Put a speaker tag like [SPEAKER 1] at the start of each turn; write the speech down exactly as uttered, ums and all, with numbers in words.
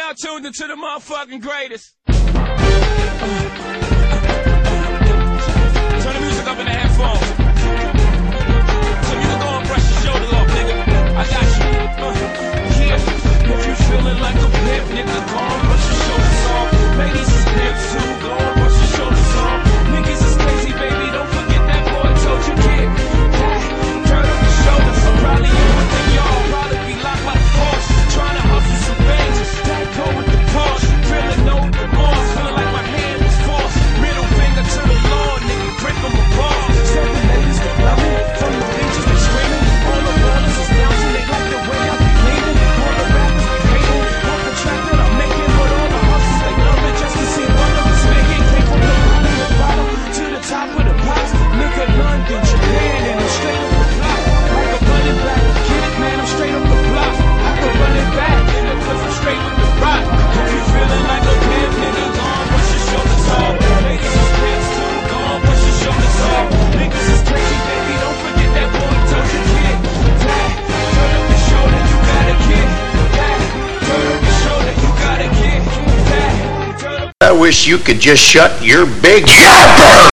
[SPEAKER 1] now tuned into the motherfucking greatest. Turn the music up in the headphones. So you can go and brush your shoulders off, nigga. I got you. Uh, yeah, if you feeling like a pimp, nigga, go and brush your shoulders off. Ladies is pimps too, go and brush your shoulders off. Niggas is crazy, baby, don't forget that boy told you, kid. Turn up your shoulders, probably you with the y'all, probably be locked like a horse. Trying to hustle some things, that go with the Porsche. Feeling no remorse, feeling like my hand was forced. Middle finger to the Lord, nigga, break them apart. Seven ladies love me, from the beaches they screaming. All the ballers is bouncing, they like the way I be leaning. All the rappers they hating, love the track that I'm making. But all the hustlers they love it just to see one of us making. Came from the bottom, the bottom to the top of the pops. Nigga, London, Japan, and I'm straight up the block. Like a running back, kid, man, I'm straight up the block. I can run it back, nigga, cause I'm straight with the rock. If you feeling like a pimp, nigga, go on, push your shoulders off. Ladies is pimps too, go on, push your shoulders off. Niggas is crazy, baby, don't forget that boy told you, kid. Dad, turn up your shoulder, you got a kid. Dad, turn up your shoulder, you got a kid. Dad, turn up.
[SPEAKER 2] I wish you could just shut your big yapper!